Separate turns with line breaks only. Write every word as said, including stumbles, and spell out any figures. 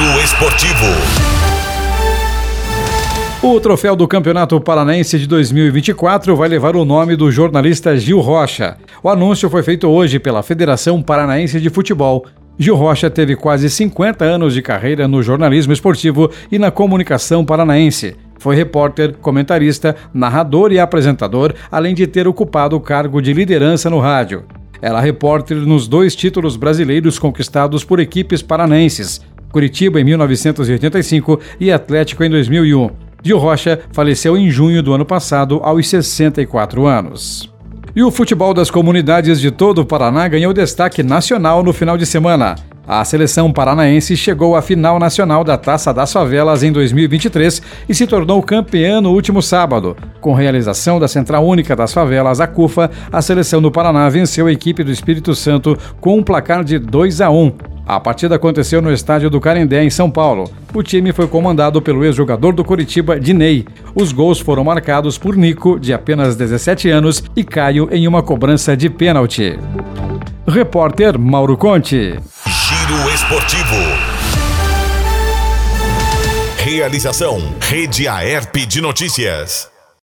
Giro Esportivo.
O troféu do Campeonato Paranaense de dois mil e vinte e quatro vai levar o nome do jornalista Gil Rocha. O anúncio foi feito hoje pela Federação Paranaense de Futebol. Gil Rocha teve quase cinquenta anos de carreira no jornalismo esportivo e na comunicação paranaense. Foi repórter, comentarista, narrador e apresentador, além de ter ocupado o cargo de liderança no rádio. Era repórter nos dois títulos brasileiros conquistados por equipes paranaenses, Curitiba em mil novecentos e oitenta e cinco e Atlético em dois mil e um. Gil Rocha faleceu em junho do ano passado, aos sessenta e quatro anos. E o futebol das comunidades de todo o Paraná ganhou destaque nacional no final de semana. A seleção paranaense chegou à final nacional da Taça das Favelas em dois mil e vinte e três e se tornou campeã no último sábado. Com realização da Central Única das Favelas, a CUFA, a seleção do Paraná venceu a equipe do Espírito Santo com um placar de dois a um. A partida aconteceu no estádio do Canindé, em São Paulo. O time foi comandado pelo ex-jogador do Curitiba, Dinei. Os gols foram marcados por Nico, de apenas dezessete anos, e Caio em uma cobrança de pênalti. Repórter Mauro Conte.
Giro Esportivo. Realização: Rede Aerp de Notícias.